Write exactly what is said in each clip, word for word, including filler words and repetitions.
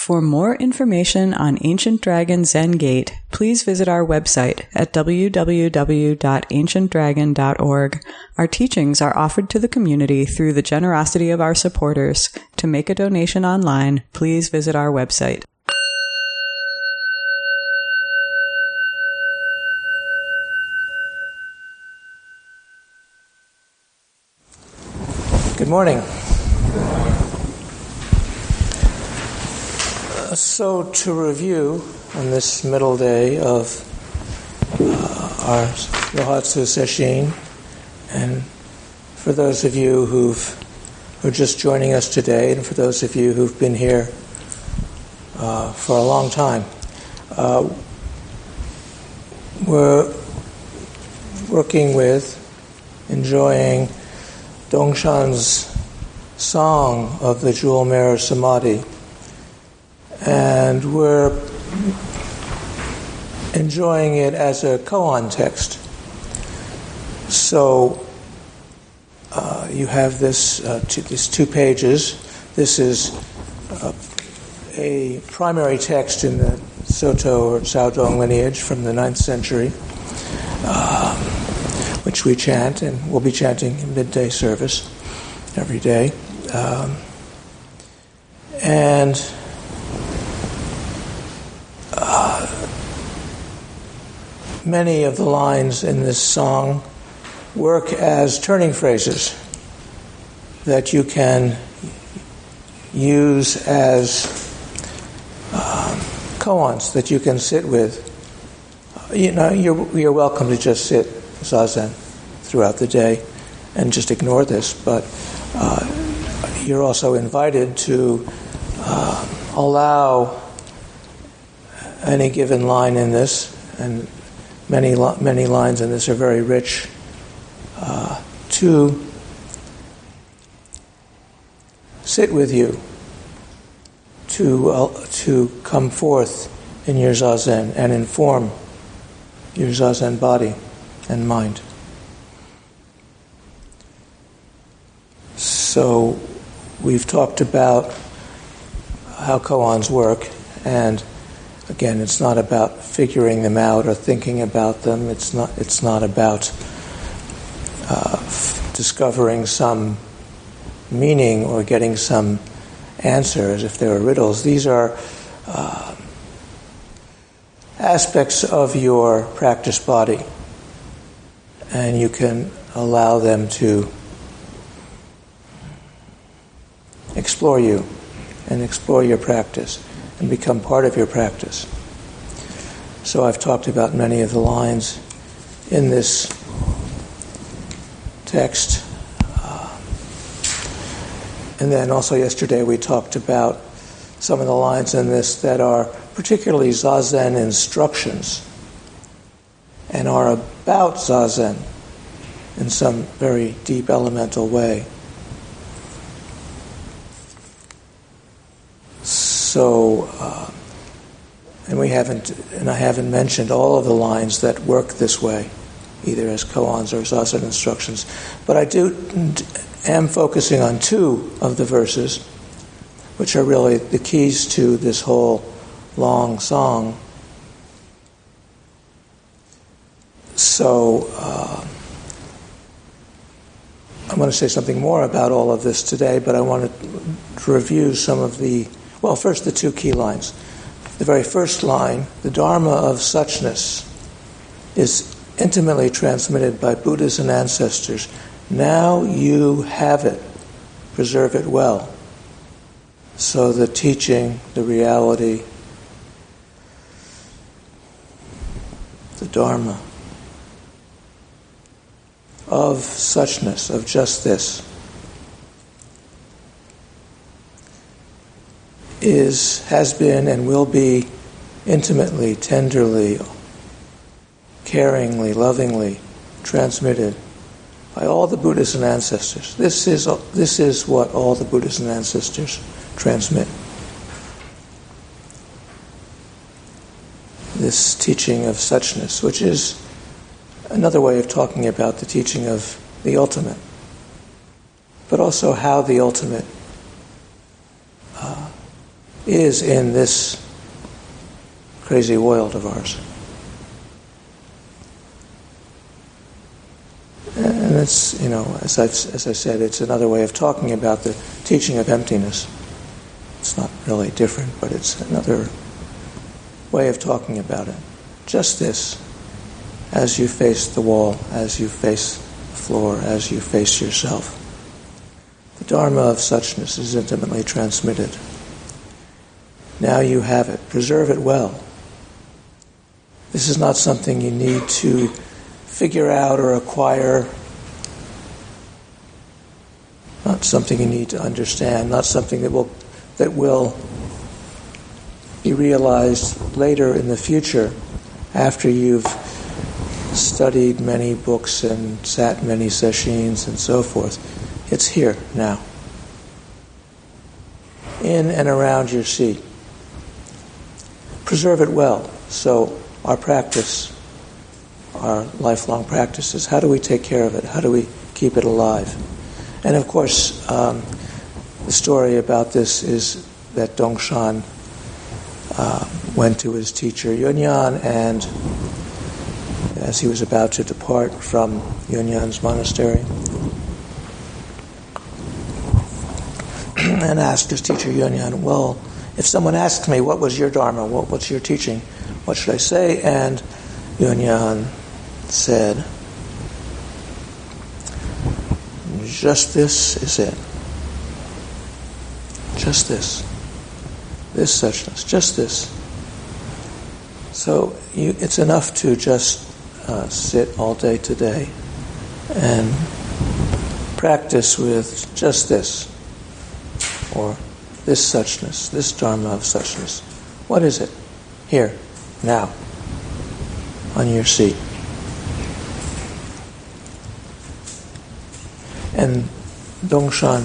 For more information on Ancient Dragon Zen Gate, please visit our website at w w w dot ancient dragon dot org. Our teachings are offered to the community through the generosity of our supporters. To make a donation online, please visit our website. Good morning. So to review on this middle day of uh, our Rohatsu Sesshin, and for those of you who've, who are just joining us today, and for those of you who've been here uh, for a long time, uh, we're working with, enjoying Dongshan's song of the Jewel Mirror Samadhi. And we're enjoying it as a koan text. So uh, you have this uh, two, these two pages. This is uh, a primary text in the Soto or Caodong lineage from the ninth century, uh, which we chant, and we'll be chanting in midday service every day. Um, and Uh, many of the lines in this song work as turning phrases that you can use as uh, koans that you can sit with. You know, you're, you're welcome to just sit zazen throughout the day and just ignore this, but uh, you're also invited to uh, allow any given line in this, and many many lines in this are very rich, uh, to sit with you, to uh, to come forth in your zazen and inform your zazen body and mind. So we've talked about how koans work, and again, it's not about figuring them out or thinking about them. It's not. It's not about uh, f- discovering some meaning or getting some answer as if they were riddles. These are uh, aspects of your practice body, and you can allow them to explore you and explore your practice and become part of your practice. So I've talked about many of the lines in this text. Uh, and then also yesterday we talked about some of the lines in this that are particularly zazen instructions and are about zazen in some very deep elemental way. So, uh, and we haven't, and I haven't mentioned all of the lines that work this way, either as koans or zazen instructions. But I do am focusing on two of the verses, which are really the keys to this whole long song. So, uh, I'm going to say something more about all of this today, but I wanted to review some of the Well, first the two key lines. The very first line, the Dharma of suchness, is intimately transmitted by Buddhas and ancestors. Now you have it. Preserve it well. So the teaching, the reality, the Dharma of suchness, of just this, is, has been, and will be intimately, tenderly, caringly, lovingly transmitted by all the Buddhas and ancestors. This is this is what all the Buddhas and ancestors transmit. This teaching of suchness, which is another way of talking about the teaching of the ultimate, but also how the ultimate uh, is in this crazy world of ours. And it's, you know, as I've, as I said, it's another way of talking about the teaching of emptiness. It's not really different, but it's another way of talking about it. Just this, as you face the wall, as you face the floor, as you face yourself. The Dharma of suchness is intimately transmitted. Now you have it. Preserve it well. This is not something you need to figure out or acquire. Not something you need to understand. Not something that will that will be realized later in the future after you've studied many books and sat many sessions and so forth. It's here now. In and around your seat. Preserve it well. So our practice, our lifelong practice is how do we take care of it? How do we keep it alive? And of course, um, the story about this is that Dongshan uh, went to his teacher Yunyan, and as he was about to depart from Yunyan's monastery, and asked his teacher Yunyan, well, if someone asked me, what was your Dharma, what, what's your teaching, what should I say? And Yunyan said, just this is it. Just this. This suchness. Just this. So you, it's enough to just uh, sit all day today and practice with just this, or this suchness, this Dharma of suchness. What is it? Here, now, on your seat. And Dongshan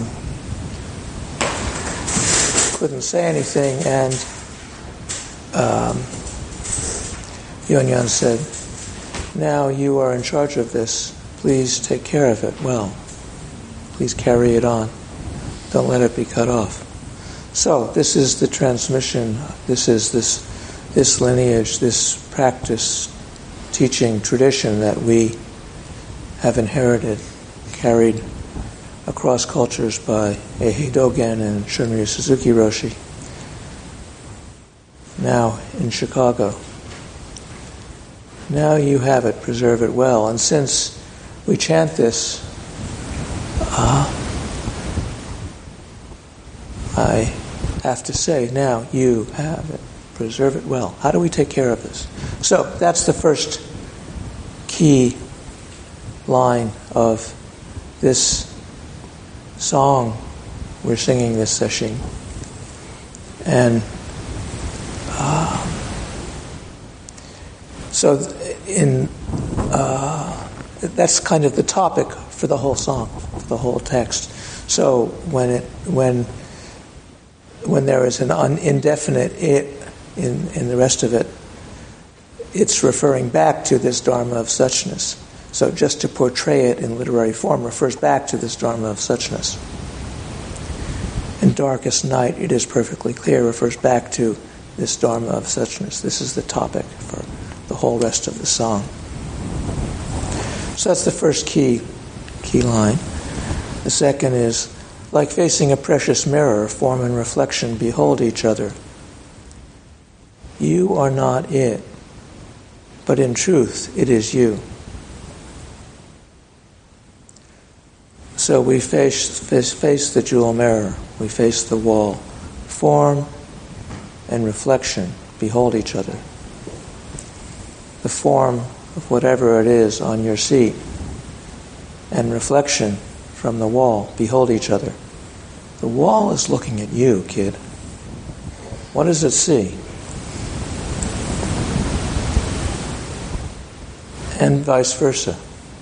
couldn't say anything, and um, Yunyan said, now you are in charge of this. Please take care of it well. Please carry it on. Don't let it be cut off. So this is the transmission. This is this this lineage, this practice, teaching tradition that we have inherited, carried across cultures by Eihei Dogen and Shunryu Suzuki Roshi. Now in Chicago. Now you have it. Preserve it well. And since we chant this, uh, I have to say, now you have it. Preserve it well. How do we take care of this? So that's the first key line of this song we're singing this session. And uh, so in uh, that's kind of the topic for the whole song, for the whole text. So when it when when there is an un- indefinite it in, in the rest of it, it's referring back to this Dharma of suchness. So just to portray it in literary form refers back to this Dharma of suchness. In darkest night, it is perfectly clear, refers back to this Dharma of suchness. This is the topic for the whole rest of the song. So that's the first key key line. The second is, like facing a precious mirror, form and reflection behold each other. You are not it, but in truth, it is you. So we face, face, face the jewel mirror, we face the wall. Form and reflection behold each other. The form of whatever it is on your seat and reflection from the wall behold each other. The wall is looking at you, kid. What does it see? And vice versa.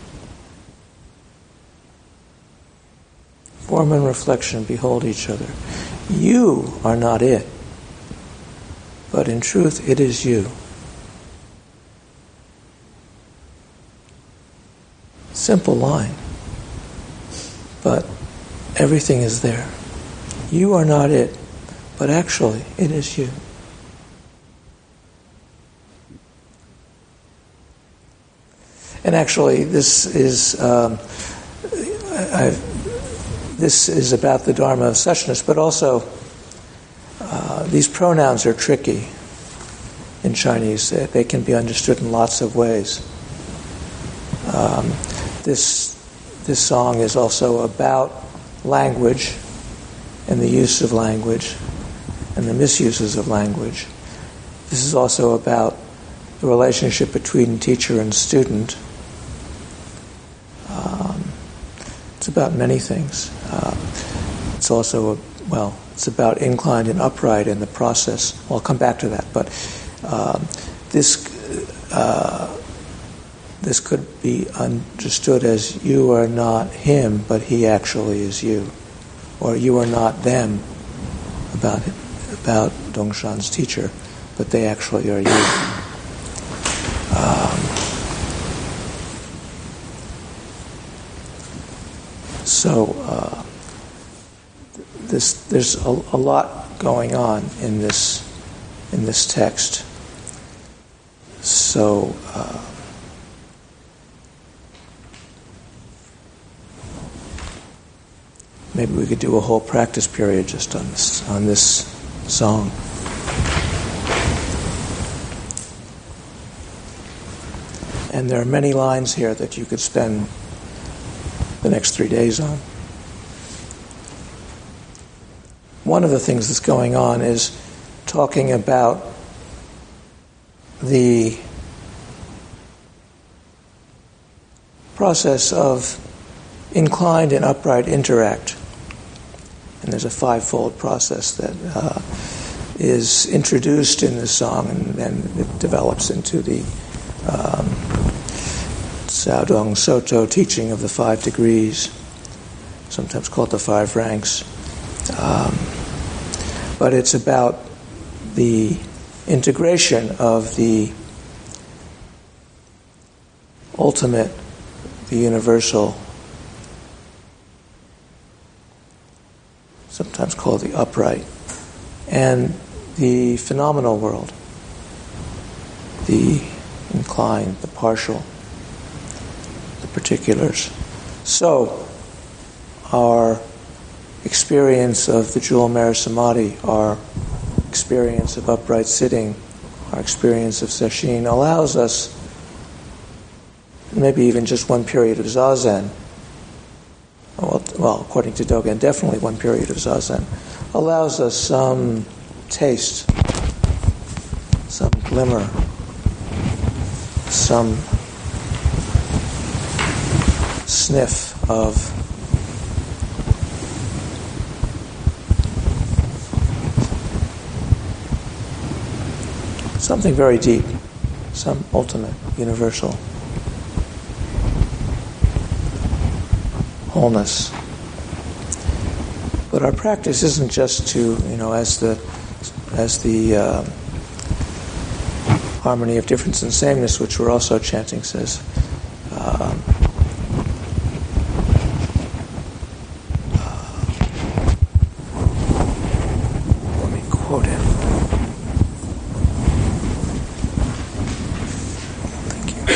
Form and reflection behold each other. You are not it, but in truth it is you. Simple line, but everything is there. You are not it, but actually it is you. And actually, this is um, I, I've, this is about the Dharma of suchness, but also uh, these pronouns are tricky in Chinese. They can be understood in lots of ways. Um, this this song is also about language and the use of language and the misuses of language. This is also about the relationship between teacher and student. Um, it's about many things. Uh, it's also, a, well, it's about inclined and upright in the process. Well, I'll come back to that. But um, this uh, this could be understood as you are not him, but he actually is you. Or you are not them about it, about Dongshan's teacher, but they actually are you. Um, so uh, this there's a, a lot going on in this in this text. So. Uh, Maybe we could do a whole practice period just on this on this song. And there are many lines here that you could spend the next three days on. One of the things that's going on is talking about the process of inclined and upright interact. And there's a five-fold process that uh, is introduced in the song, and then it develops into the um, Cao Dong Soto teaching of the five degrees, sometimes called the five ranks. Um, but it's about the integration of the ultimate, the universal, sometimes called the upright, and the phenomenal world, the inclined, the partial, the particulars. So, our experience of the Jewel Mara Samadhi, our experience of upright sitting, our experience of Sesshin allows us, maybe even just one period of Zazen, Well, well, according to Dogen, definitely one period of Zazen, allows us some taste, some glimmer, some sniff of something very deep, some ultimate, universal wholeness. But our practice isn't just to, you know, as the as the uh, harmony of difference and sameness, which we're also chanting, says. Um, uh, let me quote it. Thank you.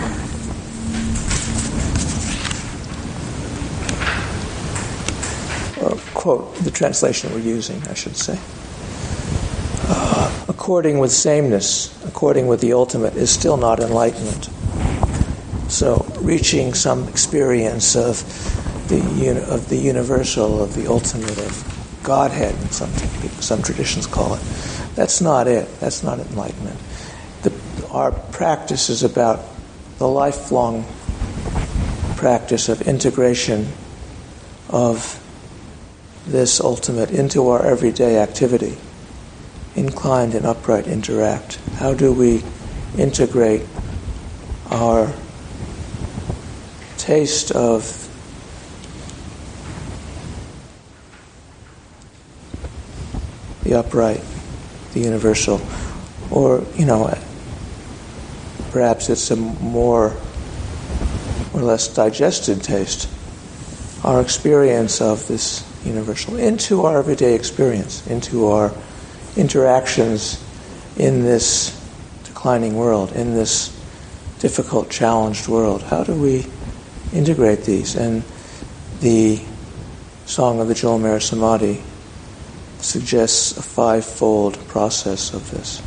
Quote, the translation we're using, I should say. Uh, according with sameness, according with the ultimate, is still not enlightenment. So, reaching some experience of the uni- of the universal, of the ultimate, of Godhead, some some traditions call it. That's not it. That's not enlightenment. The, our practice is about the lifelong practice of integration of this ultimate into our everyday activity. Inclined and upright interact. How do we integrate our taste of the upright, the universal, or, you know, perhaps it's a more or less digested taste, our experience of this universal, into our everyday experience, into our interactions in this declining world, in this difficult, challenged world. How do we integrate these? And the Song of the Jewel Mirror Samadhi suggests a five-fold process of this.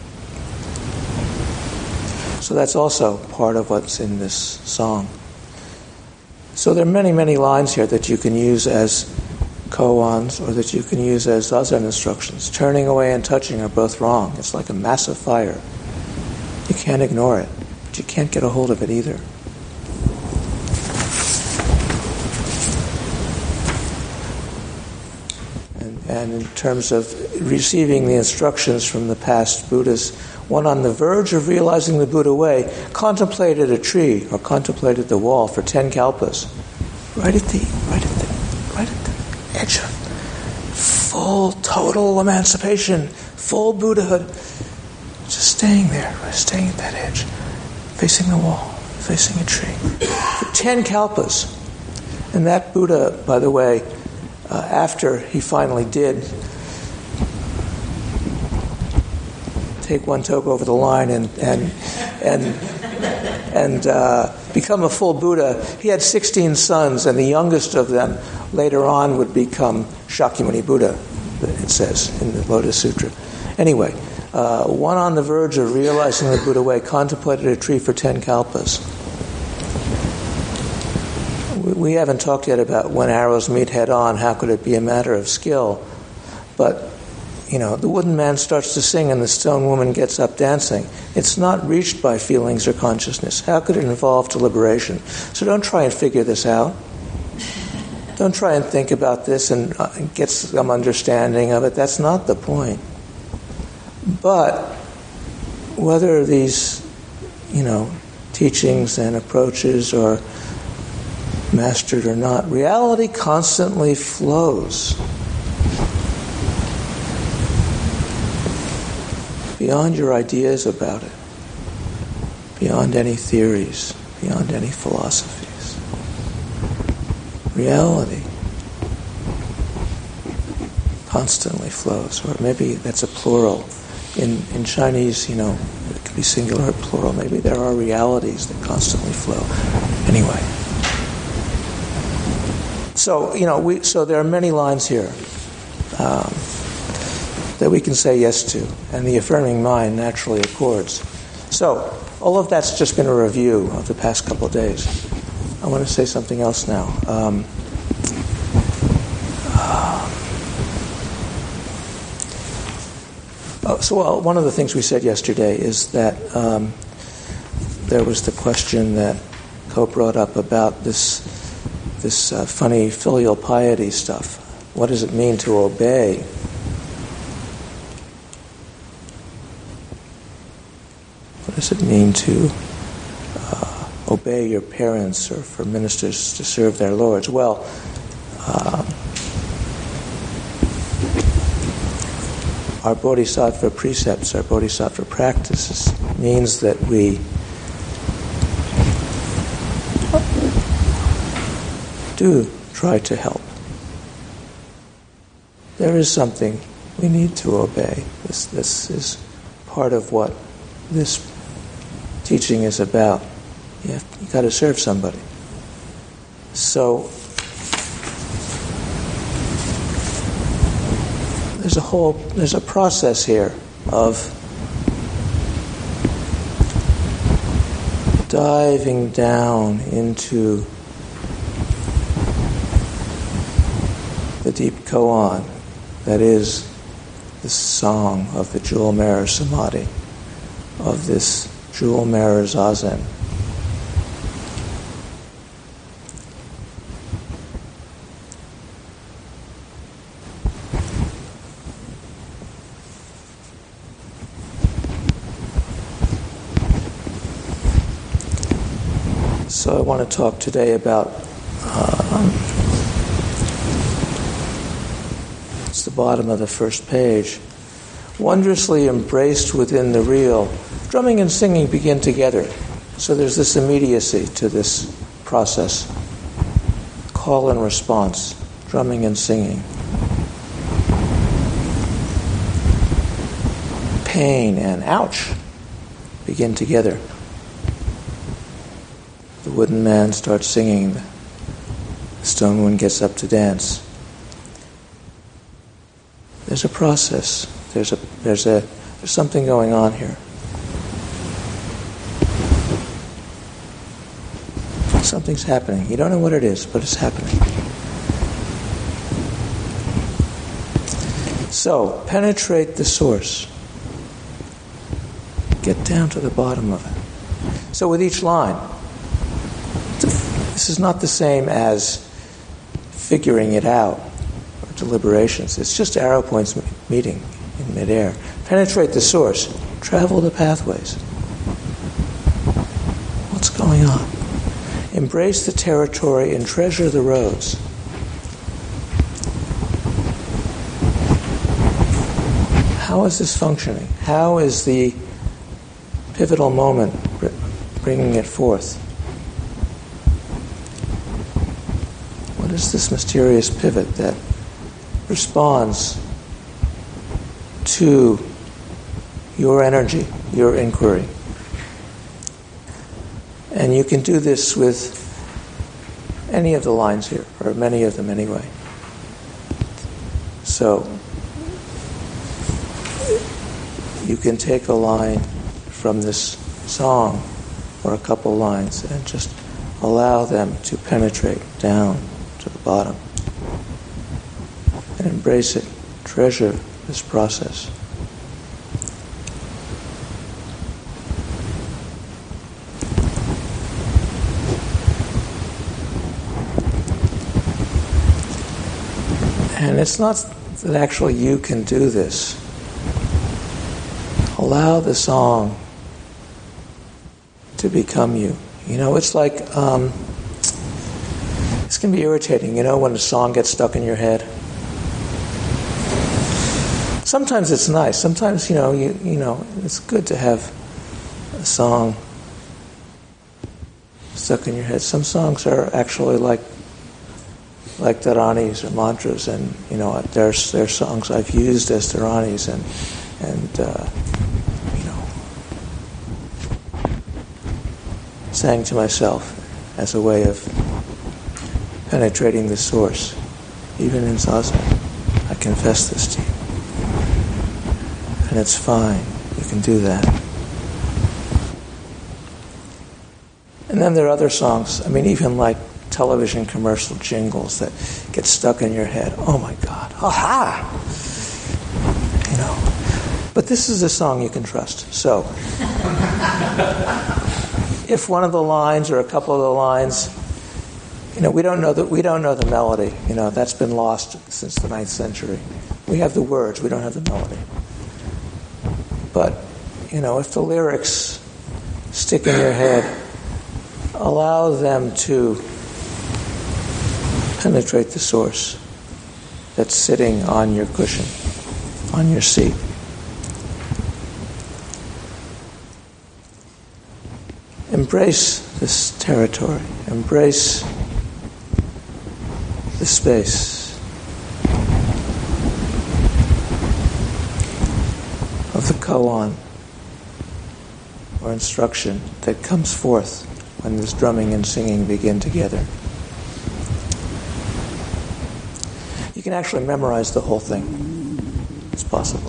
So that's also part of what's in this song. So there are many, many lines here that you can use as koans or that you can use as zazen instructions. Turning away and touching are both wrong. It's like a massive fire. You can't ignore it, but you can't get a hold of it either. And, and in terms of receiving the instructions from the past Buddhas, one on the verge of realizing the Buddha way contemplated a tree or contemplated the wall for ten kalpas. Right at the, right at the, right at the edge of full, total emancipation, full Buddhahood. Just staying there, staying at that edge, facing the wall, facing a tree. For ten kalpas. And that Buddha, by the way, uh, after he finally did take one toke over the line and and and and uh, become a full Buddha, he had sixteen sons, and the youngest of them later on would become Shakyamuni Buddha, it says in the Lotus Sutra. Anyway, uh, one on the verge of realizing the Buddha way contemplated a tree for ten kalpas. We, we haven't talked yet about when arrows meet head on, how could it be a matter of skill? But you know, the wooden man starts to sing and the stone woman gets up dancing. It's not reached by feelings or consciousness. How could it involve deliberation? So don't try and figure this out. Don't try and think about this and uh, get some understanding of it. That's not the point. But whether these, you know, teachings and approaches are mastered or not, reality constantly flows beyond your ideas about it, beyond any theories, beyond any philosophies. Reality constantly flows, or maybe that's a plural. In in Chinese, you know, it could be singular or plural. Maybe there are realities that constantly flow. Anyway, so you know, we so there are many lines here Um, that we can say yes to, and the affirming mind naturally accords. So, all of that's just been a review of the past couple of days. I want to say something else now. Um, uh, oh, so, well, one of the things we said yesterday is that um, there was the question that Ko brought up about this this uh, funny filial piety stuff. What does it mean to obey? What does it mean to uh, obey your parents, or for ministers to serve their lords? Well, uh, our bodhisattva precepts, our bodhisattva practices, means that we do try to help. There is something we need to obey. This, this is part of what this teaching is about. You have, you got to serve somebody. So there's a whole there's a process here of diving down into the deep koan that is the song of the Jewel Mirror Samadhi, of this Jewel Mirror Zazen. So I want to talk today about um, it's the bottom of the first page. Wondrously embraced within the real, drumming and singing begin together. So there's this immediacy to this process. Call and response. drumming and singing. Pain and ouch begin together. The wooden man starts singing. The stone one gets up to dance. There's a process. There's a there's a there's something going on here. Something's happening. You don't know what it is, but it's happening. So, penetrate the source. Get down to the bottom of it. So with each line, this is not the same as figuring it out or deliberations. It's just arrow points meeting in midair. Penetrate the source. Travel the pathways. What's going on? Embrace the territory and treasure the roads. How is this functioning? How is the pivotal moment bringing it forth? What is this mysterious pivot that responds to your energy, your inquiry? And you can do this with any of the lines here, or many of them anyway. So, you can take a line from this song, or a couple lines, and just allow them to penetrate down to the bottom. And embrace it. Treasure this process. And it's not that actually you can do this. Allow the song to become you. You know, it's like, um, this can be irritating, you know, when a song gets stuck in your head. Sometimes it's nice. Sometimes, you know, you, you know, it's good to have a song stuck in your head. Some songs are actually like like dharanis or mantras, and you know, there's there's songs I've used as dharanis and and uh, you know, sang to myself as a way of penetrating the source. Even in zazen, I confess this to you, and it's fine. You can do that. And then there are other songs. I mean, even like television commercial jingles that get stuck in your head. Oh my God. Aha! You know. But this is a song you can trust. So, if one of the lines or a couple of the lines, you know, we don't know that we don't know the melody. You know, that's been lost since the ninth century. We have the words, we don't have the melody. But, you know, if the lyrics stick in your head, allow them to penetrate the source that's sitting on your cushion, on your seat. Embrace this territory. Embrace the space of the koan, or instruction, that comes forth when this drumming and singing begin together. You can actually memorize the whole thing. It's possible.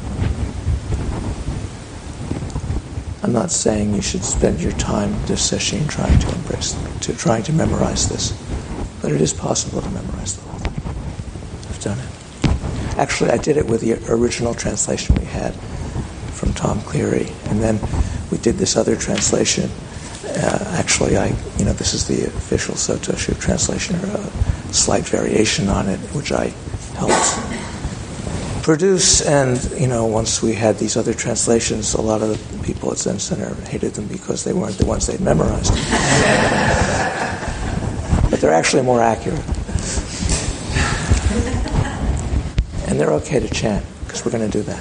I'm not saying you should spend your time this session trying to embrace, to trying to memorize this, but it is possible to memorize the whole thing. I've done it. Actually, I did it with the original translation we had from Tom Cleary, and then we did this other translation. Uh, actually, I, you know, this is the official Sotoshu translation, or a slight variation on it, which I helped produce. And, you know, once we had these other translations, a lot of the people at Zen Center hated them because they weren't the ones they'd memorized. But they're actually more accurate. And they're okay to chant, because we're going to do that.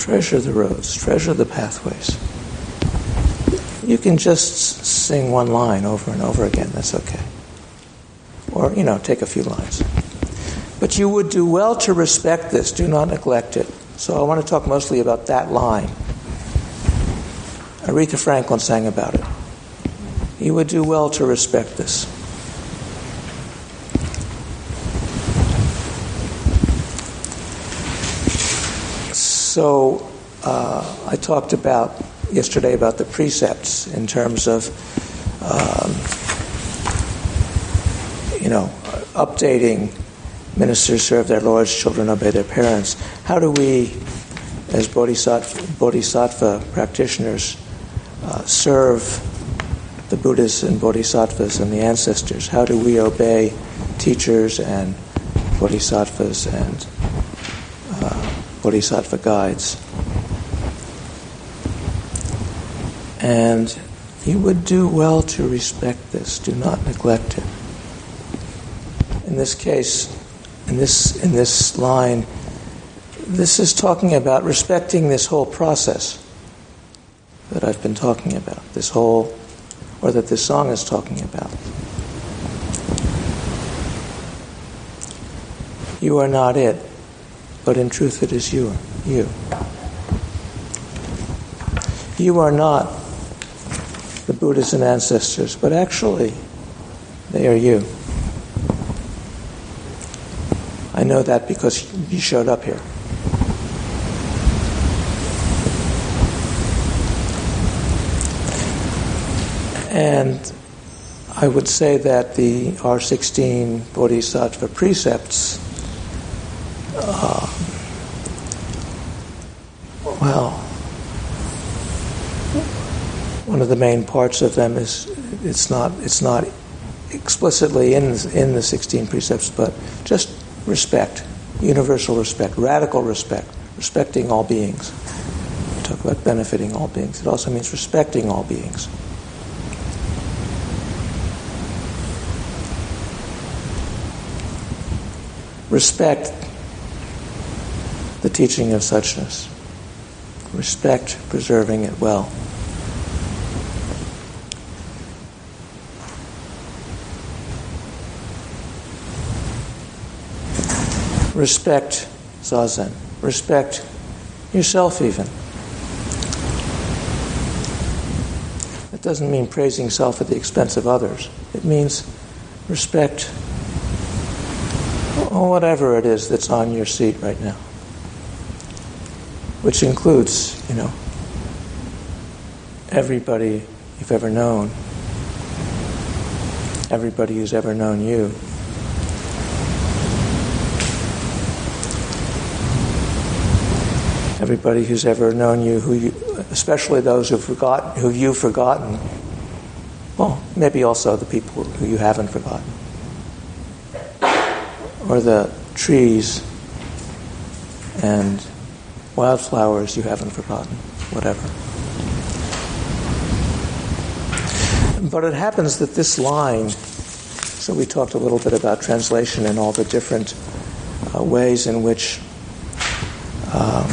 Treasure the roads, treasure the pathways. You can just sing one line over and over again, that's okay. Or, you know, take a few lines. But you would do well to respect this, do not neglect it. So I want to talk mostly about that line. Aretha Franklin sang about it. You would do well to respect this. So uh, I talked about yesterday about the precepts in terms of, um, you know, updating ministers serve their lords, children obey their parents. How do we, as bodhisattva, bodhisattva practitioners, uh, serve the Buddhas and bodhisattvas and the ancestors? How do we obey teachers and bodhisattvas and uh, bodhisattva guides? And you would do well to respect this. Do not neglect it. In this case, in this in this line, this is talking about respecting this whole process that I've been talking about, this whole, or that this song is talking about. You are not it, but in truth it is you. You. You are not the Buddhas and ancestors, but actually they are you. I know that because you showed up here. And I would say that the R sixteen Bodhisattva precepts, uh, well, one of the main parts of them is it's not it's not explicitly in the, in the sixteen precepts, but just respect, universal respect, radical respect, respecting all beings. We talk about benefiting all beings. It also means respecting all beings. Respect the teaching of suchness. Respect preserving it well. Respect Zazen. Respect yourself even. It doesn't mean praising self at the expense of others. It means respect oh, whatever it is that's on your seat right now. Which includes, you know, everybody you've ever known. Everybody who's ever known you. Everybody who's ever known you, who you, especially those who've forgotten, who you've forgotten. Well, maybe also the people who you haven't forgotten, or the trees and wildflowers you haven't forgotten, whatever. But it happens that this line. So we talked a little bit about translation and all the different uh, ways in which. Um,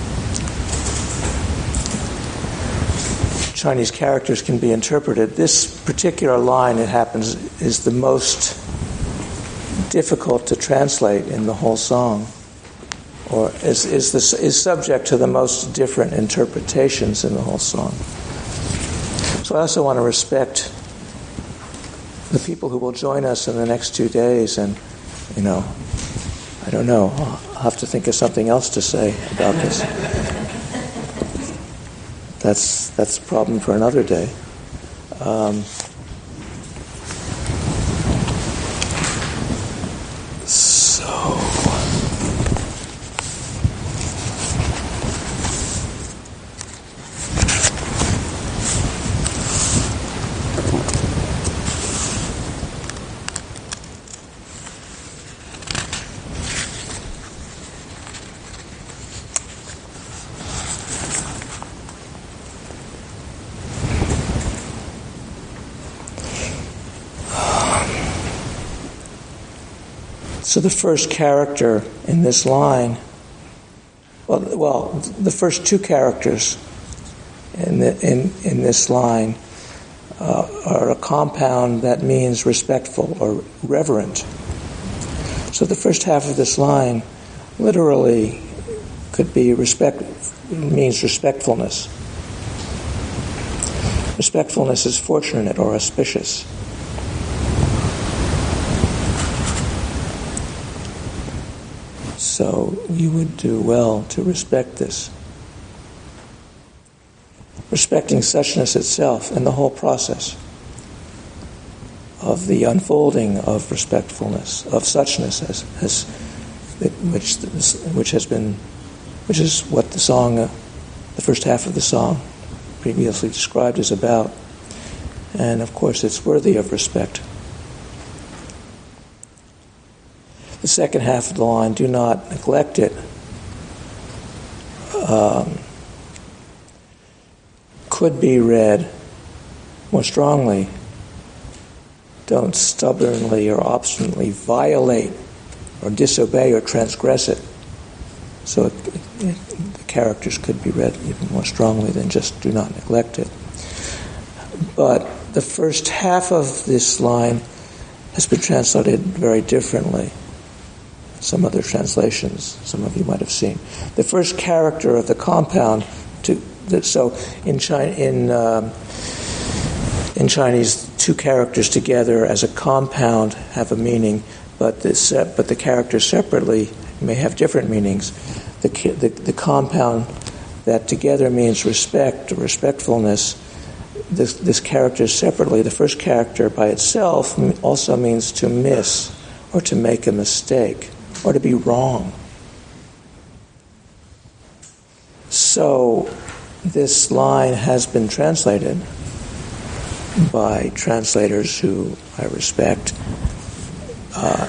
Chinese characters can be interpreted. This particular line, it happens, is the most difficult to translate in the whole song, or is is this is subject to the most different interpretations in the whole song. So I also want to respect the people who will join us in the next two days, and you know, I don't know, I'll have to think of something else to say about this. That's that's a problem for another day. Um, so, So the first character in this line Well, well, the first two characters in the, in in this line uh, are a compound that means respectful or reverent. So the first half of this line literally could be respect, means respectfulness. Respectfulness is fortunate or auspicious. So you would do well to respect this. Respecting suchness itself and the whole process of the unfolding of respectfulness, of suchness, as, as which which has been, which is what the song, uh, the first half of the song, previously described, is about. And of course, it's worthy of respect. The second half of the line, do not neglect it, um, could be read more strongly. Don't stubbornly or obstinately violate or disobey or transgress it. So it, it, the characters could be read even more strongly than just do not neglect it. But the first half of this line has been translated very differently. Some other translations, some of you might have seen. The first character of the compound, to the, so in China, in um, in Chinese, two characters together as a compound have a meaning, but the but the characters separately may have different meanings. The, the the compound that together means respect or respectfulness. This this character separately, the first character by itself also means to miss or to make a mistake, or to be wrong. So this line has been translated by translators who I respect. Uh,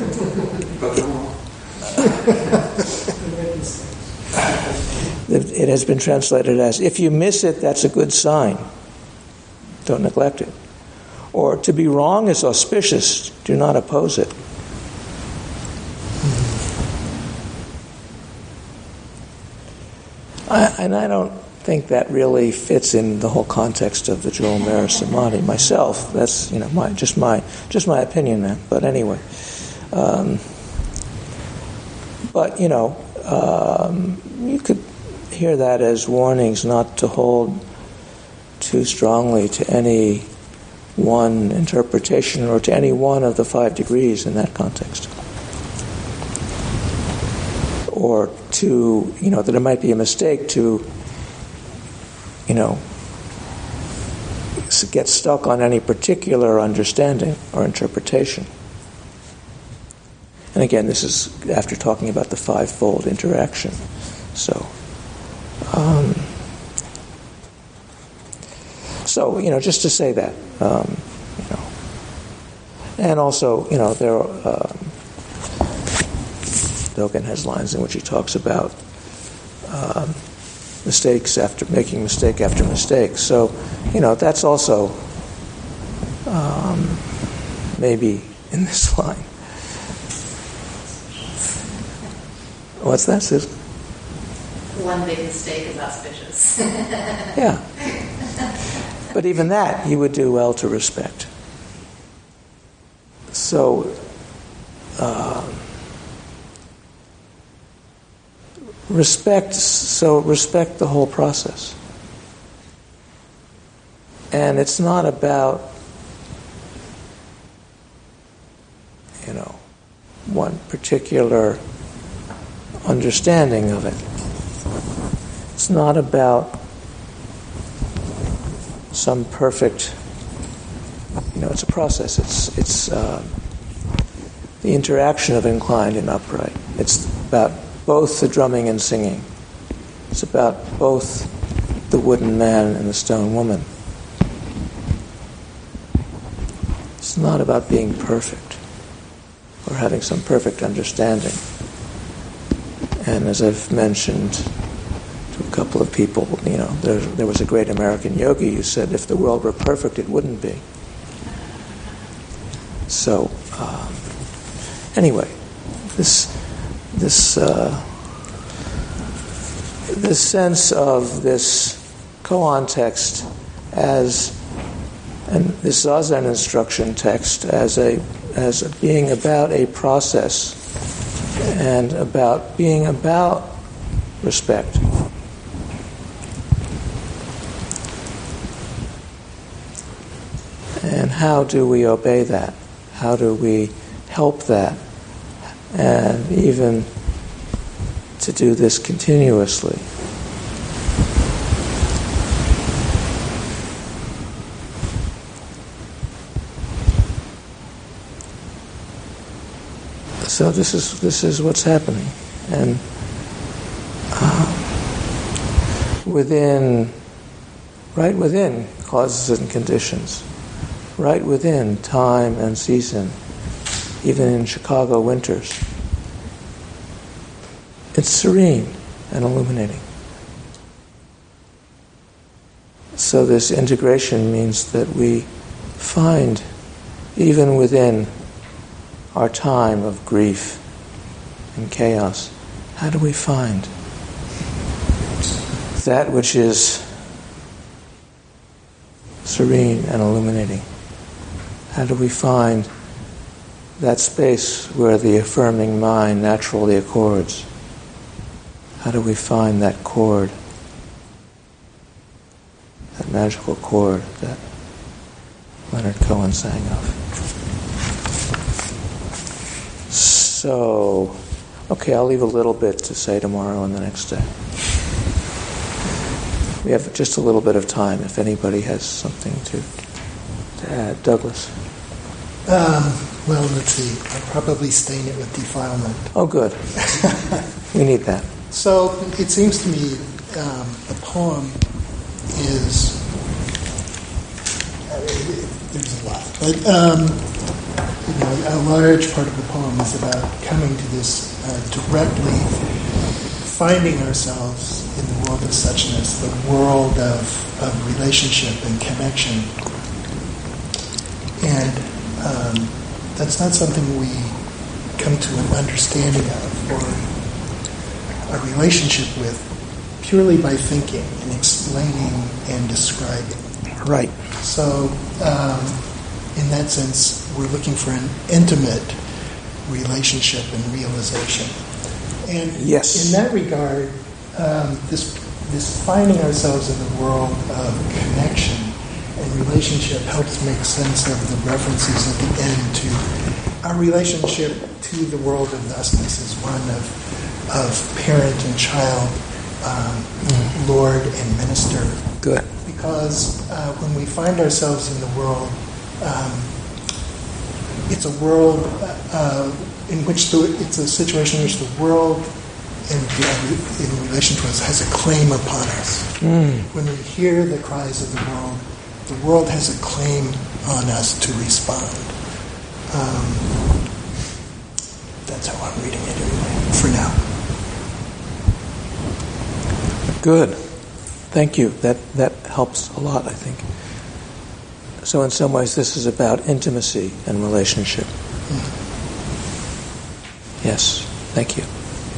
it, it has been translated as, if you miss it, that's a good sign. Don't neglect it. Or, to be wrong is auspicious. Do not oppose it. I, and I don't think that really fits in the whole context of the Joel Mara Samadhi. Myself, that's you know my just my just my opinion, man. But anyway, um, but you know, um, you could hear that as warnings not to hold too strongly to any one interpretation or to any one of the five degrees in that context. Or to, you know, that it might be a mistake to, you know, get stuck on any particular understanding or interpretation. And again, this is after talking about the fivefold interaction. So, um, so you know, just to say that, um, you know, and also, you know, there are. Um, Dogen has lines in which he talks about um, mistakes after making mistake after mistake. So, you know, that's also um, maybe in this line. What's that, Susan? One big mistake is auspicious. Yeah. But even that you would do well to respect. So, um, Respect, so respect the whole process. And it's not about, you know, one particular understanding of it. It's not about some perfect, you know, it's a process. It's, it's uh, the interaction of inclined and upright. It's about both the drumming and singing. It's about both the wooden man and the stone woman. It's not about being perfect or having some perfect understanding. And as I've mentioned to a couple of people, you know, there, there was a great American yogi who said, if the world were perfect, it wouldn't be. So, um, anyway, this This uh, the sense of this koan text as, and this Zazen instruction text as a as being about a process and about being about respect. And how do we obey that? How do we help that? And even to do this continuously. So this is this is what's happening, and uh, within, right within causes and conditions, right within time and season, even in Chicago winters, it's serene and illuminating. So this integration means that we find, even within our time of grief and chaos, how do we find that which is serene and illuminating? How do we find that space where the affirming mind naturally accords? How do we find that chord, that magical chord that Leonard Cohen sang of? So, okay, I'll leave a little bit to say tomorrow and the next day. We have just a little bit of time if anybody has something to, to add. Douglas? Um, well, let's see. I'll probably stain it with defilement. Oh, good. We need that. So, it seems to me um, the poem is... I mean, it, there's a lot. But... Um, You know, a large part of the poem is about coming to this uh, directly finding ourselves in the world of suchness, the world of, of relationship and connection. And um, that's not something we come to an understanding of or a relationship with purely by thinking and explaining and describing. Right. So, um, in that sense, we're looking for an intimate relationship and realization. And yes. In that regard, um, this this finding ourselves in the world of connection and relationship helps make sense of the references at the end to our relationship to the world of thusness as one of of parent and child, um, mm. Lord and minister. Good. Because uh, when we find ourselves in the world, Um, it's a world uh, in which the, it's a situation in which the world, in, in relation to us, has a claim upon us. Mm. When we hear the cries of the world, the world has a claim on us to respond. Um, that's how I'm reading it anyway, for now. Good. Thank you. That that helps a lot, I think. So in some ways, this is about intimacy and relationship. Mm. Yes, thank you.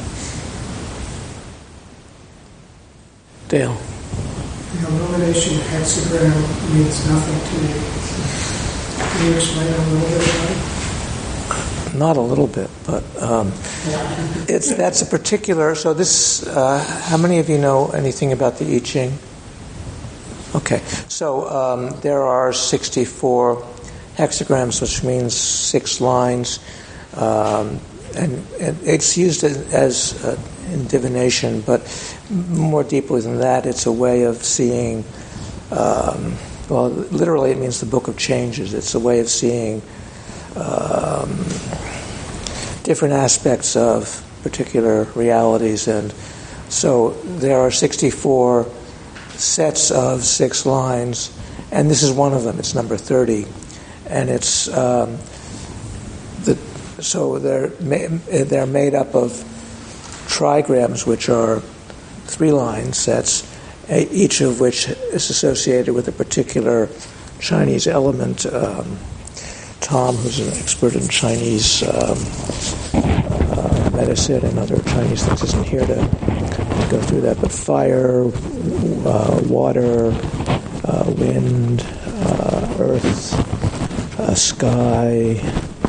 Dale. The illumination hexagram means nothing to me. Can you explain a little bit about it? Not a little bit, but um, it's that's a particular. So this. Uh, how many of you know anything about the I Ching? Okay, so um, there are sixty-four hexagrams, which means six lines, um, and, and it's used as, as uh, in divination, but more deeply than that, it's a way of seeing, um, well, literally it means the book of changes. It's a way of seeing um, different aspects of particular realities, and so there are sixty-four sets of six lines, and this is one of them. It's number thirty, and it's um, the so they're ma- they're made up of trigrams, which are three line sets, each of which is associated with a particular Chinese element. Um, Tom, who's an expert in Chinese um, uh, medicine and other Chinese things, isn't here to go through that, but fire, uh, water, uh, wind, uh, earth, uh, sky,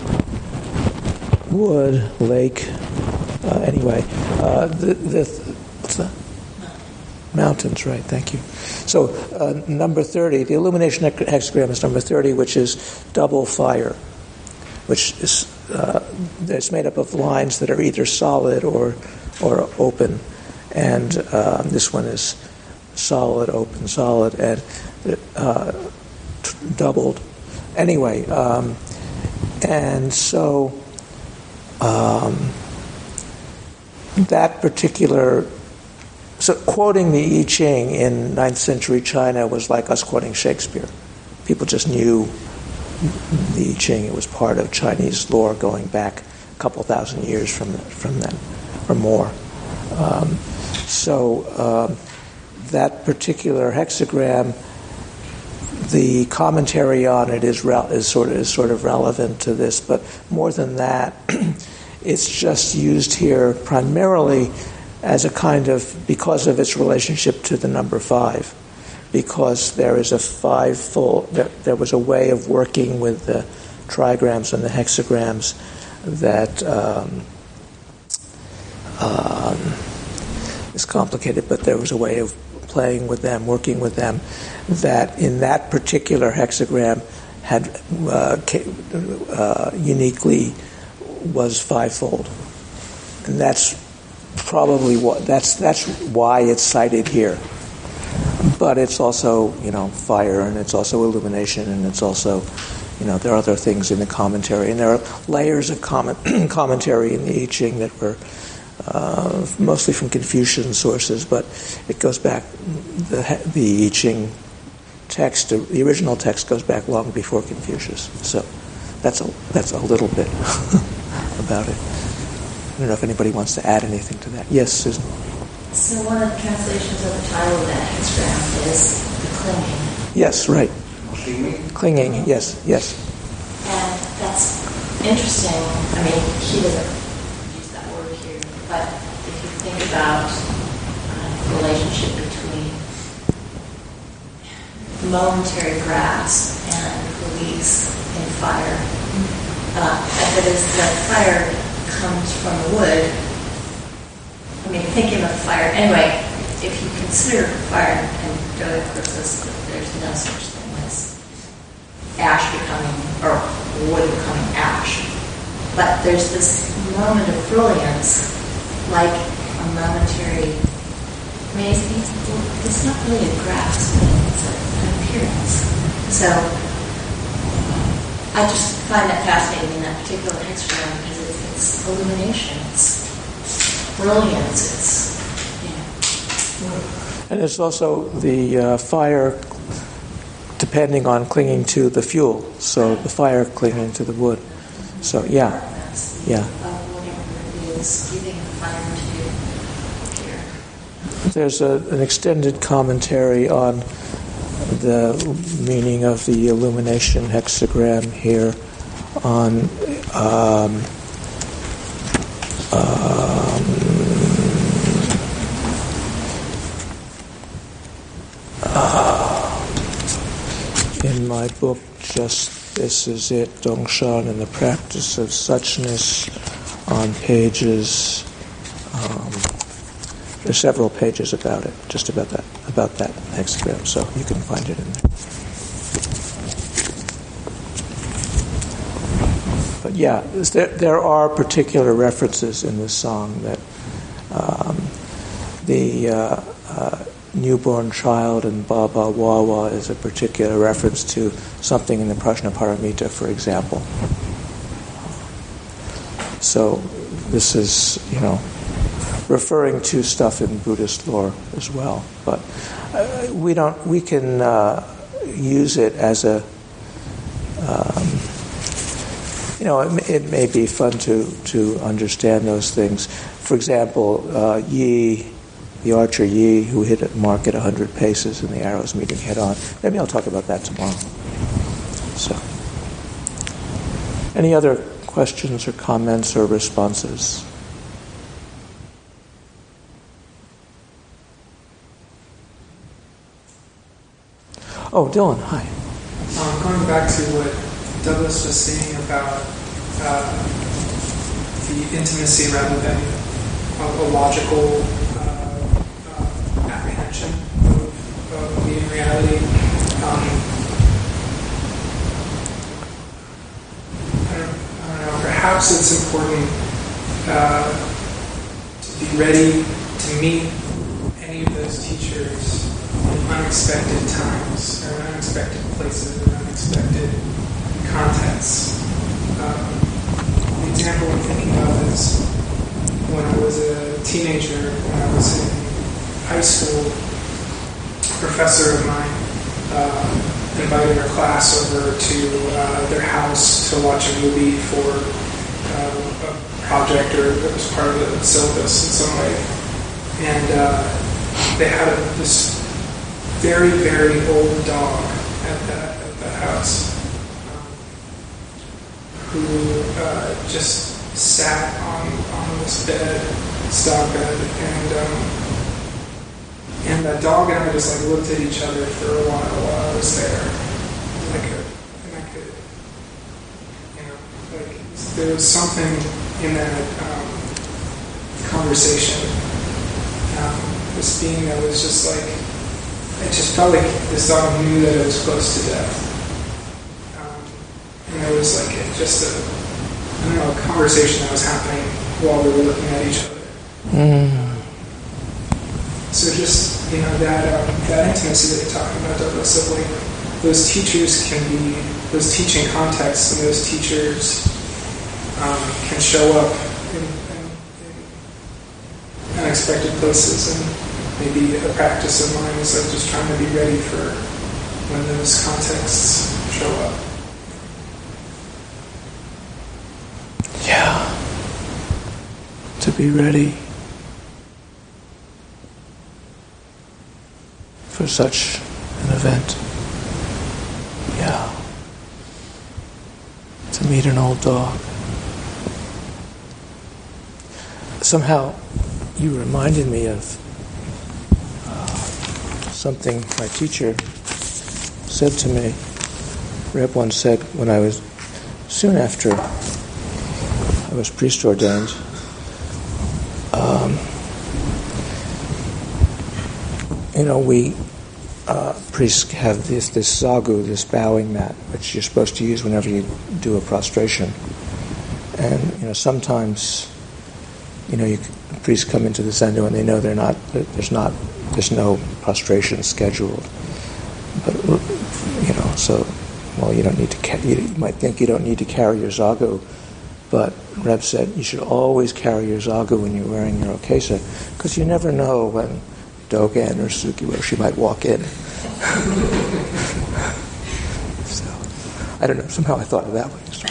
wood, lake. Uh, anyway, uh, the, the what's that? Mountains, right? Thank you. So uh, number thirty, the illumination hexagram is number thirty, which is double fire, which is uh, it's made up of lines that are either solid or or open, and uh, this one is solid, open, solid, and uh, t- doubled. Anyway, um, and so um, that particular. So quoting the I Ching in ninth century China was like us quoting Shakespeare. People just knew the I Ching. It was part of Chinese lore going back a couple thousand years from from then, or more. Um, so um, that particular hexagram, the commentary on it is re- is sort of is sort of relevant to this, but more than that, it's just used here primarily as a kind of, because of its relationship to the number five, because there is a five-fold, there, there was a way of working with the trigrams and the hexagrams that um, um, is complicated, but there was a way of playing with them, working with them, that in that particular hexagram had uh, uh, uniquely was fivefold. And that's probably what that's that's why it's cited here, but it's also, you know, fire, and it's also illumination, and it's also, you know, there are other things in the commentary, and there are layers of comment, commentary in the I Ching that were uh, mostly from Confucian sources, but it goes back, the the I Ching text, the original text goes back long before Confucius. So that's a that's a little bit about it. I don't know if anybody wants to add anything to that. Yes, Susan. So one of the translations of the title of that hexagram is the clinging. Yes, right. Clinging? Clinging, yes, yes. And that's interesting. I mean, he doesn't use that word here, but if you think about uh, the relationship between momentary grasp and release in fire, uh, that is, that fire comes from the wood. I mean, thinking of fire. Anyway, if you consider fire, and Joey puts us that there's no such thing as ash becoming, or wood becoming ash. But there's this moment of brilliance, like a momentary, I mean, it's, it's not really a grasp, it's an appearance. So I just find that fascinating in that particular hexagram, because it's, it's illumination, it's brilliance, it's, you know. And it's also the uh, fire depending on clinging to the fuel, so the fire clinging to the wood. So, yeah, yeah. Whatever it is, giving the fire to appear. There's a, an extended commentary on the meaning of the illumination hexagram here on um, um, uh, in my book, Just This Is It, Dongshan and the Practice of Suchness, on pages, um, there's several pages about it, just about that, about that hexagram, so you can find it in there. But yeah, there, there are particular references in this song that um, the uh, uh, newborn child in Baba Wawa is a particular reference to something in the Prajnaparamita, for example. So this is, you know, referring to stuff in Buddhist lore as well. But uh, we don't, we can uh, use it as a, um, you know, it, it may be fun to, to understand those things. For example, uh, Yi, the archer Yi, who hit a mark at one hundred paces and the arrows meeting head on. Maybe I'll talk about that tomorrow. So, any other questions or comments or responses? Oh, Dylan, hi. Um, going back to what Douglas was saying about uh, the intimacy rather than a, a logical uh, uh, apprehension of, of being reality. Um, I, don't, I don't know, perhaps it's important uh, to be ready to meet any of those teachers in unexpected times, or unexpected places, or unexpected contexts. Um, the example I'm thinking of is when I was a teenager, when I was in high school, a professor of mine uh, invited our class over to uh, their house to watch a movie for uh, a project, or it was part of the syllabus in some way. And uh, they had a, this very, very old dog at that, at that house um, who uh, just sat on, on this bed, this dog bed, and um, and that dog and I just like looked at each other for a while while I was there. And I could, and I could, you know, like there was something in that um, conversation. Um, this being that was just like, it just felt like this dog knew that it was close to death. Um, and there was like a, just a, I don't know, a conversation that was happening while we were looking at each other. Mm. So just, you know, that um, that intimacy that you're talking about, Douglas, of like, those teachers can be, those teaching contexts and those teachers um, can show up in, in, in unexpected places, and maybe a practice of mine is like just trying to be ready for when those contexts show up. Yeah. To be ready for such an event. Yeah. To meet an old dog. Somehow, you reminded me of something my teacher said to me. Reb once said when I was, soon after I was priest ordained, um, you know, we uh, priests have this, this zagu, this bowing mat, which you're supposed to use whenever you do a prostration. And, you know, sometimes, you know, you, priests come into the zendo and they know they're not, there's not There's no prostration scheduled, but you know. So, well, you don't need to. Ca- you, you might think you don't need to carry your zagu, but Reb said you should always carry your zagu when you're wearing your okesa, because you never know when Dogen or Suki Roshi might walk in. So, I don't know. Somehow I thought of that one.